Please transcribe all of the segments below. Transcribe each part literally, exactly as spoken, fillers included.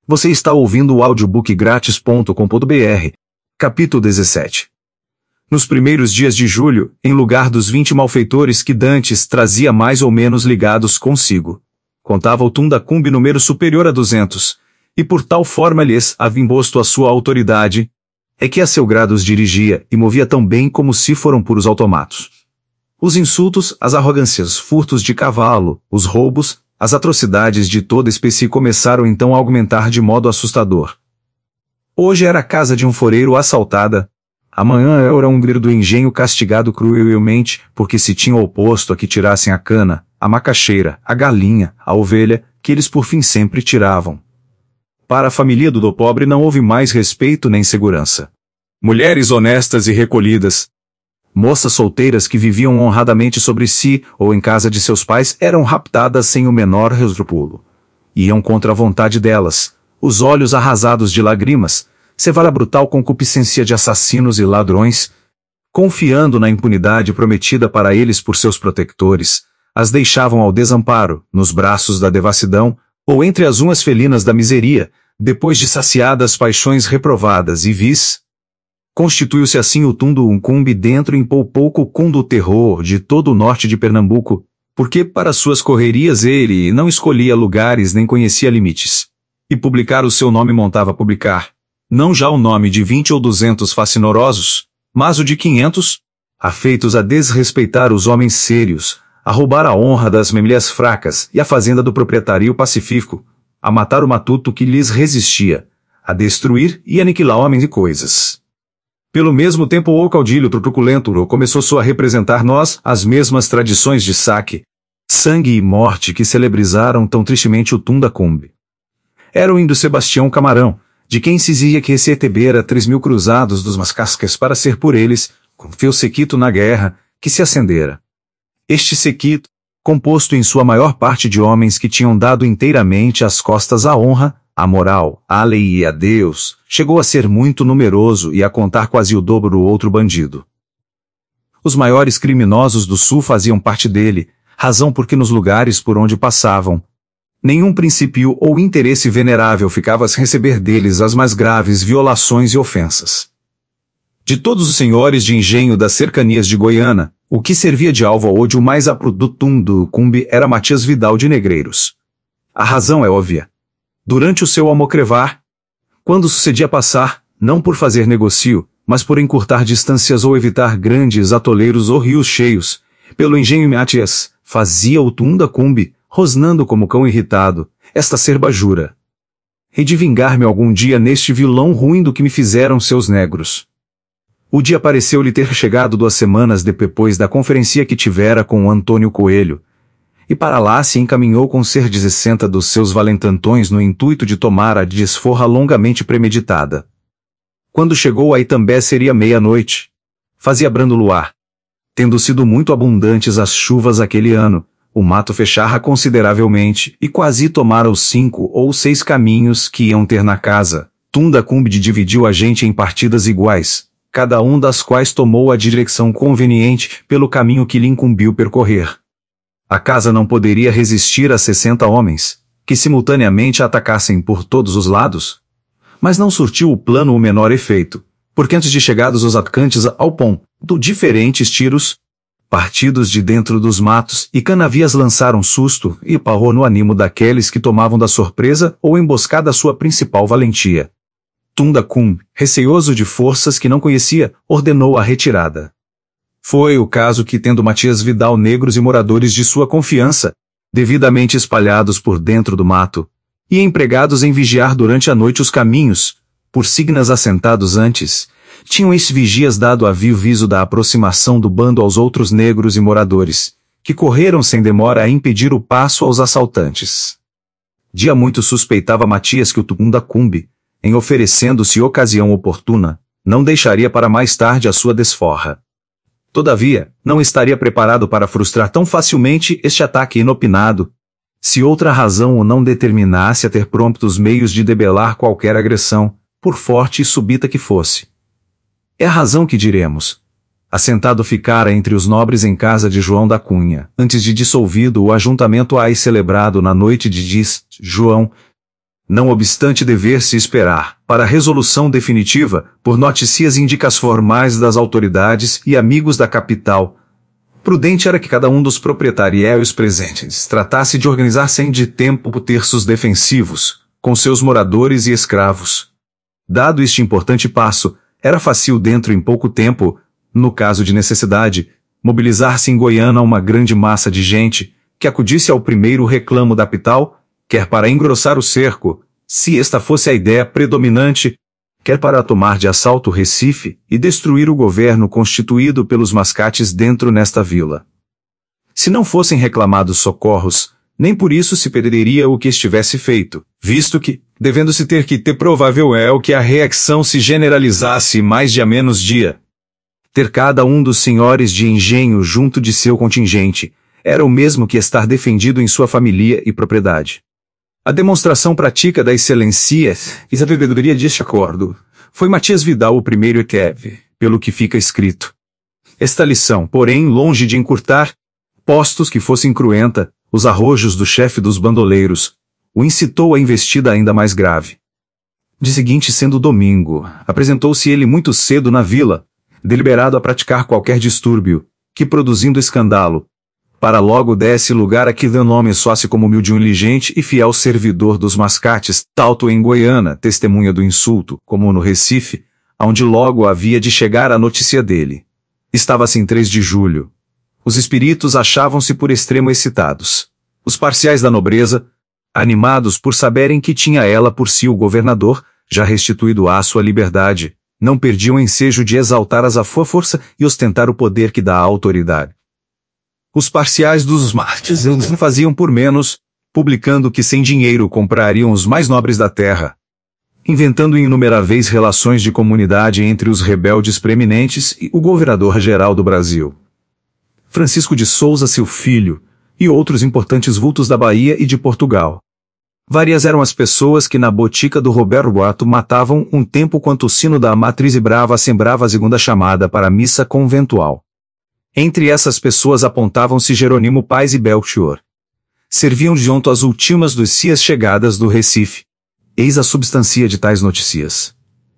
Você está ouvindo o audiobook grátis ponto com ponto br. Capítulo dezessete. Nos primeiros dias de julho, em lugar dos vinte malfeitores que Dantes trazia mais ou menos ligados consigo, contava o Tundacumbe número superior a duzentos, e por tal forma lhes havia imposto a sua autoridade, é que a seu grado os dirigia e movia tão bem como se foram puros automatos. Os insultos, as arrogâncias, furtos de cavalo, os roubos, as atrocidades de toda espécie começaram então a aumentar de modo assustador. Hoje era a casa de um foreiro assaltada, amanhã era um grilo do engenho castigado cruelmente porque se tinha oposto a que tirassem a cana, a macaxeira, a galinha, a ovelha, que eles por fim sempre tiravam. Para a família do pobre não houve mais respeito nem segurança. Mulheres honestas e recolhidas, moças solteiras que viviam honradamente sobre si ou em casa de seus pais eram raptadas sem o menor escrúpulo. Iam contra a vontade delas, os olhos arrasados de lágrimas, cevada brutal concupiscência de assassinos e ladrões, confiando na impunidade prometida para eles por seus protectores, as deixavam ao desamparo, nos braços da devassidão, ou entre as unhas felinas da miseria, depois de saciadas paixões reprovadas e vis. Constituiu-se assim o Tundacumbe dentro em pouco com do terror de todo o norte de Pernambuco, porque para suas correrias ele não escolhia lugares nem conhecia limites. E publicar o seu nome montava a publicar, não já o nome de vinte ou duzentos facinorosos, mas o de quinhentos, afeitos a desrespeitar os homens sérios, a roubar a honra das memílias fracas e a fazenda do proprietário pacífico, a matar o matuto que lhes resistia, a destruir e aniquilar homens e coisas. Pelo mesmo tempo o caudilho truculento começou a representar nós as mesmas tradições de saque, sangue e morte que celebrizaram tão tristemente o Tundacumbe. Era o índio Sebastião Camarão, de quem se dizia que recebera três mil cruzados dos mascascas para ser por eles, com feu sequito na guerra, que se acendera. Este sequito, composto em sua maior parte de homens que tinham dado inteiramente as costas à honra, à moral, à lei e a Deus, chegou a ser muito numeroso e a contar quase o dobro do outro bandido. Os maiores criminosos do sul faziam parte dele, razão porque nos lugares por onde passavam, nenhum princípio ou interesse venerável ficava a receber deles as mais graves violações e ofensas. De todos os senhores de engenho das cercanias de Goiânia, o que servia de alvo ao ódio mais apro do Tundacumbe era Matias Vidal de Negreiros. A razão é óbvia. Durante o seu almocrevar, quando sucedia passar, não por fazer negocio, mas por encurtar distâncias ou evitar grandes atoleiros ou rios cheios, pelo engenho Matias, fazia o Tundacumbe, rosnando como cão irritado, esta serbajura: hei de vingar-me algum dia neste vilão ruim do que me fizeram seus negros. O dia pareceu-lhe ter chegado duas semanas depois da conferência que tivera com o Antônio Coelho, e para lá se encaminhou com cerca de sessenta dos seus valentantões no intuito de tomar a desforra longamente premeditada. Quando chegou a Itambé seria meia-noite. Fazia brando luar. Tendo sido muito abundantes as chuvas aquele ano, o mato fechara consideravelmente e quase tomara os cinco ou seis caminhos que iam ter na casa. Tundacumbe dividiu a gente em partidas iguais, cada um das quais tomou a direção conveniente pelo caminho que lhe incumbiu percorrer. A casa não poderia resistir a sessenta homens, que simultaneamente atacassem por todos os lados, mas não surtiu o plano o menor efeito, porque antes de chegados os atacantes ao ponto, diferentes tiros, partidos de dentro dos matos e canavias lançaram susto e pavor no ânimo daqueles que tomavam da surpresa ou emboscada a sua principal valentia. Tundacumbe, receoso de forças que não conhecia, ordenou a retirada. Foi o caso que, tendo Matias Vidal negros e moradores de sua confiança, devidamente espalhados por dentro do mato, e empregados em vigiar durante a noite os caminhos, por signas assentados antes, tinham estes vigias dado aviso da aproximação do bando aos outros negros e moradores, que correram sem demora a impedir o passo aos assaltantes. Dia muito suspeitava Matias que o Tundacumbe, em oferecendo-se ocasião oportuna, não deixaria para mais tarde a sua desforra. Todavia, não estaria preparado para frustrar tão facilmente este ataque inopinado, se outra razão o não determinasse a ter promptos meios de debelar qualquer agressão, por forte e súbita que fosse. É a razão que diremos. Assentado ficara entre os nobres em casa de João da Cunha, antes de dissolvido o ajuntamento aí celebrado na noite de diz João, Não obstante dever-se esperar, para a resolução definitiva, por notícias e indicas formais das autoridades e amigos da capital, prudente era que cada um dos proprietários presentes tratasse de organizar sem de tempo terços defensivos, com seus moradores e escravos. Dado este importante passo, era fácil dentro em pouco tempo, no caso de necessidade, mobilizar-se em Goiânia uma grande massa de gente, que acudisse ao primeiro reclamo da capital, quer para engrossar o cerco, se esta fosse a ideia predominante, quer para tomar de assalto o Recife e destruir o governo constituído pelos mascates dentro nesta vila. Se não fossem reclamados socorros, nem por isso se perderia o que estivesse feito, visto que, devendo-se ter que ter provável é o que a reacção se generalizasse mais de a menos dia. Ter cada um dos senhores de engenho junto de seu contingente, era o mesmo que estar defendido em sua família e propriedade. A demonstração prática da excelência e sabedoria deste acordo foi Matias Vidal o primeiro e teve, pelo que fica escrito. Esta lição, porém, longe de encurtar, postos que fosse incruenta, os arrojos do chefe dos bandoleiros, o incitou a investida ainda mais grave. De seguinte sendo domingo, apresentou-se ele muito cedo na vila, deliberado a praticar qualquer distúrbio, que produzindo escândalo, para logo desse lugar a que deu nome soasse como humilde diligente e fiel servidor dos mascates, tanto em Goiânia, testemunha do insulto, como no Recife, aonde logo havia de chegar a notícia dele. Estava-se em três de julho. Os espíritos achavam-se por extremo excitados. Os parciais da nobreza, animados por saberem que tinha ela por si o governador, já restituído à sua liberdade, não perdiam ensejo de exaltar a sua força e ostentar o poder que dá à autoridade. Os parciais dos mártires não faziam por menos, publicando que sem dinheiro comprariam os mais nobres da terra, inventando inumeráveis relações de comunidade entre os rebeldes preeminentes e o governador-geral do Brasil, Francisco de Souza seu filho, e outros importantes vultos da Bahia e de Portugal. Várias eram as pessoas que na botica do Roberto Boato matavam um tempo quanto o sino da matriz e brava sembrava a segunda chamada para a missa conventual. Entre essas pessoas apontavam-se Jerônimo Paz e Belchior. Serviam junto às últimas dos cias chegadas do Recife. Eis a substância de tais notícias.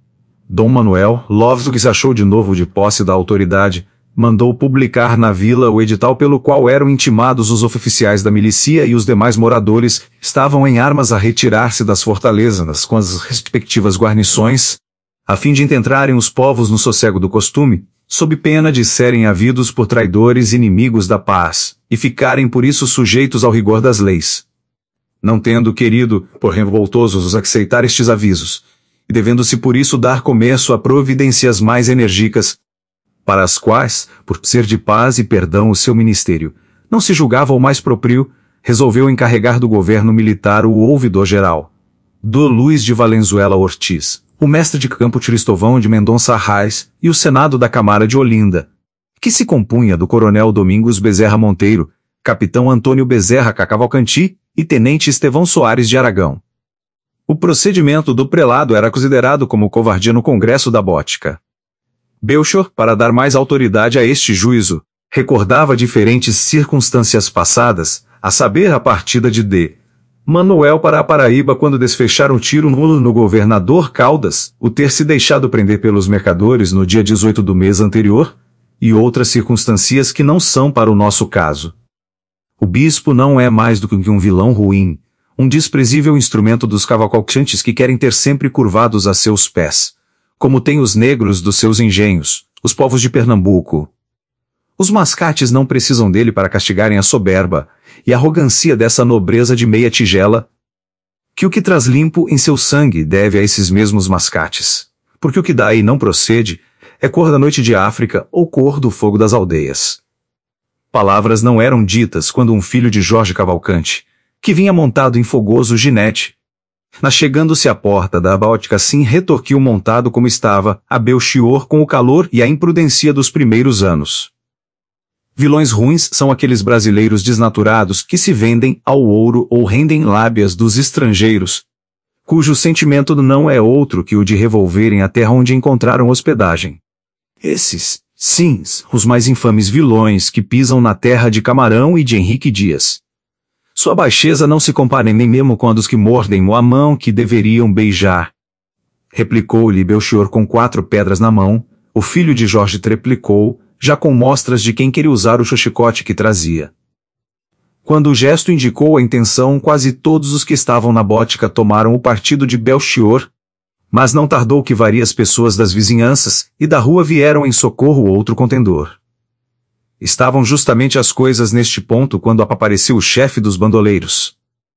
Dom Manuel, logo que se achou de novo de posse da autoridade, mandou publicar na vila o edital pelo qual eram intimados os oficiais da milícia e os demais moradores, estavam em armas a retirar-se das fortalezas com as respectivas guarnições, a fim de entrarem os povos no sossego do costume, sob pena de serem havidos por traidores inimigos da paz, e ficarem por isso sujeitos ao rigor das leis. Não tendo querido, por revoltosos, aceitar estes avisos, e devendo-se por isso dar começo a providências mais enérgicas, para as quais, por ser de paz e perdão o seu ministério, não se julgava o mais proprio, resolveu encarregar do governo militar o ouvidor-geral, do Luiz de Valenzuela Ortiz, o mestre de campo Cristovão de Mendonça Arraes e o Senado da Câmara de Olinda, que se compunha do coronel Domingos Bezerra Monteiro, capitão Antônio Bezerra Cavalcanti e tenente Estevão Soares de Aragão. O procedimento do prelado era considerado como covardia no Congresso da Bótica. Belchior, para dar mais autoridade a este juízo, recordava diferentes circunstâncias passadas, a saber a partida de D. Manuel para a Paraíba quando desfecharam o tiro nulo no governador Caldas, o ter se deixado prender pelos mercadores no dia dezoito do mês anterior, e outras circunstâncias que não são para o nosso caso. O bispo não é mais do que um vilão ruim, um desprezível instrumento dos cavalcantes que querem ter sempre curvados a seus pés, como tem os negros dos seus engenhos, os povos de Pernambuco. Os mascates não precisam dele para castigarem a soberba e a arrogância dessa nobreza de meia tigela, que o que traz limpo em seu sangue deve a esses mesmos mascates, porque o que daí não procede é cor da noite de África ou cor do fogo das aldeias. Palavras não eram ditas quando um filho de Jorge Cavalcante, que vinha montado em fogoso ginete, na chegando-se à porta da Bótica assim retorquiu montado como estava, a Belchior com o calor e a imprudência dos primeiros anos. Vilões ruins são aqueles brasileiros desnaturados que se vendem ao ouro ou rendem lábias dos estrangeiros, cujo sentimento não é outro que o de revolverem a terra onde encontraram hospedagem. Esses, sim, os mais infames vilões que pisam na terra de Camarão e de Henrique Dias. Sua baixeza não se compara nem mesmo com a dos que mordem a mão que deveriam beijar. Replicou-lhe Belchior com quatro pedras na mão. O filho de Jorge treplicou, já com mostras de quem queria usar o chicote que trazia. Quando o gesto indicou a intenção, quase todos os que estavam na bótica tomaram o partido de Belchior, mas não tardou que várias pessoas das vizinhanças e da rua vieram em socorro outro contendor. Estavam justamente as coisas neste ponto quando apareceu o chefe dos bandoleiros.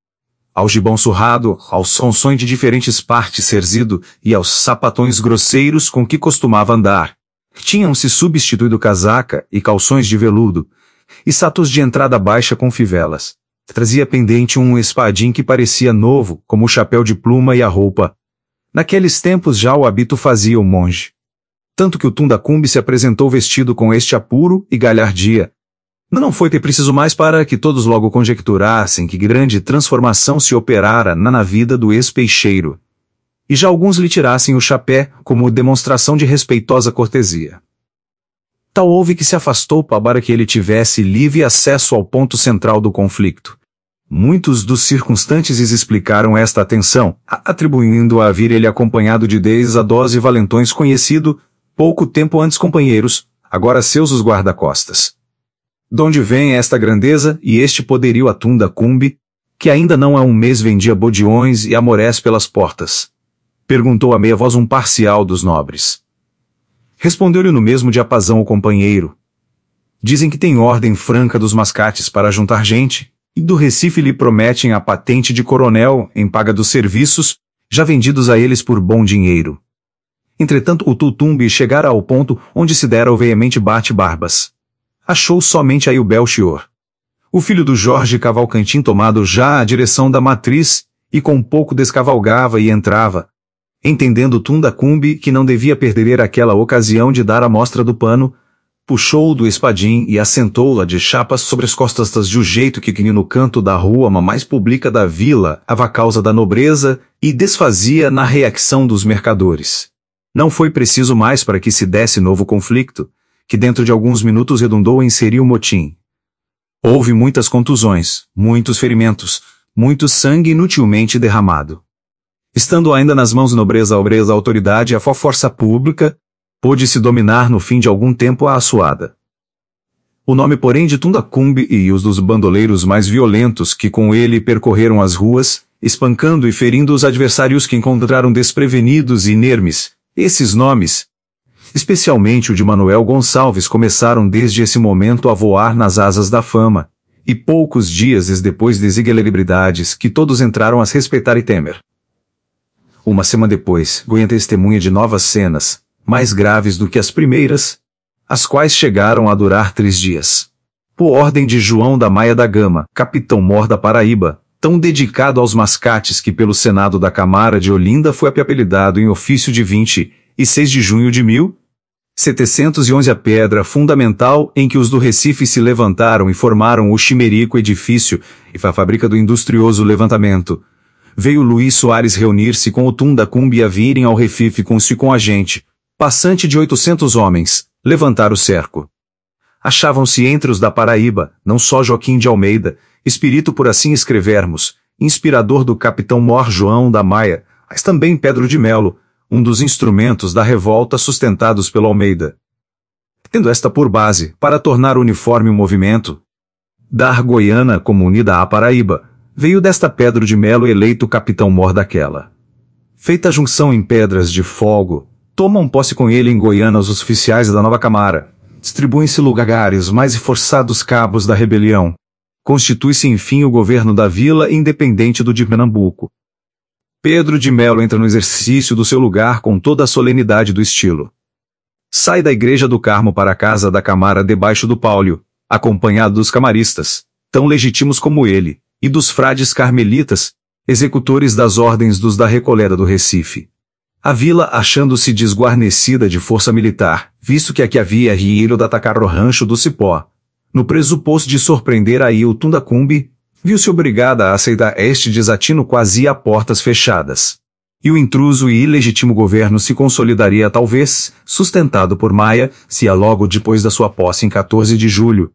Ao gibão surrado, ao sonsom de diferentes partes cerzido e aos sapatões grosseiros com que costumava andar, tinham-se substituído casaca e calções de veludo, e satos de entrada baixa com fivelas. Trazia pendente um espadim que parecia novo, como o chapéu de pluma e a roupa. Naqueles tempos já o hábito fazia o monge. Tanto que o Tundacumbi se apresentou vestido com este apuro e galhardia. Não foi ter preciso mais para que todos logo conjecturassem que grande transformação se operara na, na vida do ex-peixeiro. E já alguns lhe tirassem o chapé como demonstração de respeitosa cortesia. Tal houve que se afastou para que ele tivesse livre acesso ao ponto central do conflito. Muitos dos circunstantes explicaram esta atenção, atribuindo a vir ele acompanhado de dez a doze valentões conhecido, pouco tempo antes companheiros, agora seus os guarda-costas. Donde vem esta grandeza e este poderio a Tundacumbi, que ainda não há um mês vendia bodiões e amorés pelas portas? Perguntou a meia voz um parcial dos nobres. Respondeu-lhe no mesmo diapasão o companheiro. Dizem que tem ordem franca dos mascates para juntar gente, e do Recife lhe prometem a patente de coronel em paga dos serviços, já vendidos a eles por bom dinheiro. Entretanto o Tutumbi chegara ao ponto onde se dera o veemente bate-barbas. Achou somente aí o Belchior. O filho do Jorge Cavalcantim tomado já a direção da matriz, e com pouco descavalgava e entrava, entendendo Tundacumbi que não devia perder aquela ocasião de dar a mostra do pano, puxou-o do espadim e assentou-la de chapas sobre as costas de um jeito que que no canto da rua mais pública da vila, a causa da nobreza, e desfazia na reacção dos mercadores. Não foi preciso mais para que se desse novo conflicto, que dentro de alguns minutos redundou em seria o motim. Houve muitas contusões, muitos ferimentos, muito sangue inutilmente derramado. Estando ainda nas mãos nobreza, obreza, autoridade e a força pública, pôde-se dominar no fim de algum tempo a assuada. O nome porém de Tundacumbi e os dos bandoleiros mais violentos que com ele percorreram as ruas, espancando e ferindo os adversários que encontraram desprevenidos e inermes, esses nomes, especialmente o de Manuel Gonçalves, começaram desde esse momento a voar nas asas da fama, e poucos dias depois das celebridades que todos entraram a se respeitar e temer. Uma semana depois, Goiânia testemunha de novas cenas, mais graves do que as primeiras, as quais chegaram a durar três dias. Por ordem de João da Maia da Gama, capitão-mor da Paraíba, tão dedicado aos mascates que pelo Senado da Câmara de Olinda foi apelidado em ofício de vinte e seis de junho de mil setecentos e onze a pedra fundamental em que os do Recife se levantaram e formaram o chimerico edifício e a fábrica do industrioso levantamento. Veio Luiz Soares reunir-se com o Tundacumbi e a virem ao Recife com-se com a gente, passante de oitocentos homens, levantar o cerco. Achavam-se entre os da Paraíba, não só Joaquim de Almeida, espírito por assim escrevermos, inspirador do capitão-mor João da Maia, mas também Pedro de Melo, um dos instrumentos da revolta sustentados pelo Almeida. Tendo esta por base, para tornar uniforme o movimento, dar Goiânia como unida à Paraíba, veio desta Pedro de Melo eleito capitão-mor daquela. Feita a junção em Pedras de Fogo, tomam posse com ele em Goiânia os oficiais da nova Câmara, distribuem-se lugares mais forçados cabos da rebelião, constitui-se enfim o governo da vila independente do de Pernambuco. Pedro de Melo entra no exercício do seu lugar com toda a solenidade do estilo. Sai da igreja do Carmo para a casa da Câmara debaixo do pálio, acompanhado dos camaristas, tão legítimos como ele, e dos frades carmelitas, executores das ordens dos da Recoleta do Recife. A vila achando-se desguarnecida de força militar, visto que aqui havia rieiro de atacar o rancho do Cipó, no pressuposto de surpreender aí o Tundacumbi, viu-se obrigada a aceitar este desatino quase a portas fechadas. E o intruso e ilegítimo governo se consolidaria talvez, sustentado por Maia, se a logo depois da sua posse em quatorze de julho.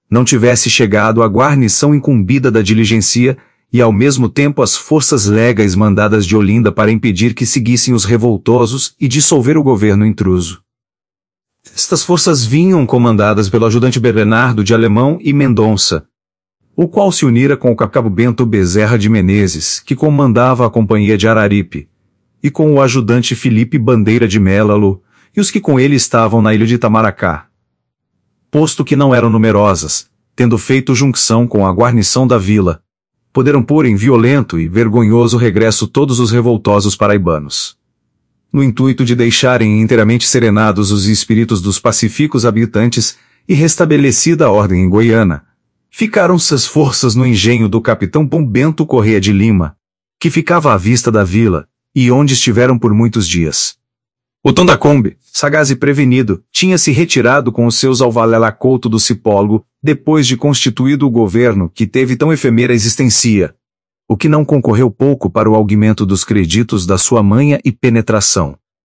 não tivesse chegado a guarnição incumbida da diligencia, e ao mesmo tempo as forças legais mandadas de Olinda para impedir que seguissem os revoltosos e dissolver o governo intruso. Estas forças vinham comandadas pelo ajudante Bernardo de Alemão e Mendonça, o qual se unira com o cabo Bento Bezerra de Menezes, que comandava a companhia de Araripe, e com o ajudante Felipe Bandeira de Mélalo, e os que com ele estavam na ilha de Itamaracá. Posto que não eram numerosas, tendo feito junção com a guarnição da vila, poderam pôr em violento e vergonhoso regresso todos os revoltosos paraibanos. No intuito de deixarem inteiramente serenados os espíritos dos pacíficos habitantes e restabelecida a ordem em Goiânia, ficaram-se as forças no engenho do capitão Bento Correia de Lima, que ficava à vista da vila, e onde estiveram por muitos dias. O Tondacombe, sagaz e prevenido, tinha-se retirado com os seus ao Valela Couto do Cipólogo, depois de constituído o governo que teve tão efêmera existência, o que não concorreu pouco para o aumento dos creditos da sua manha e penetração.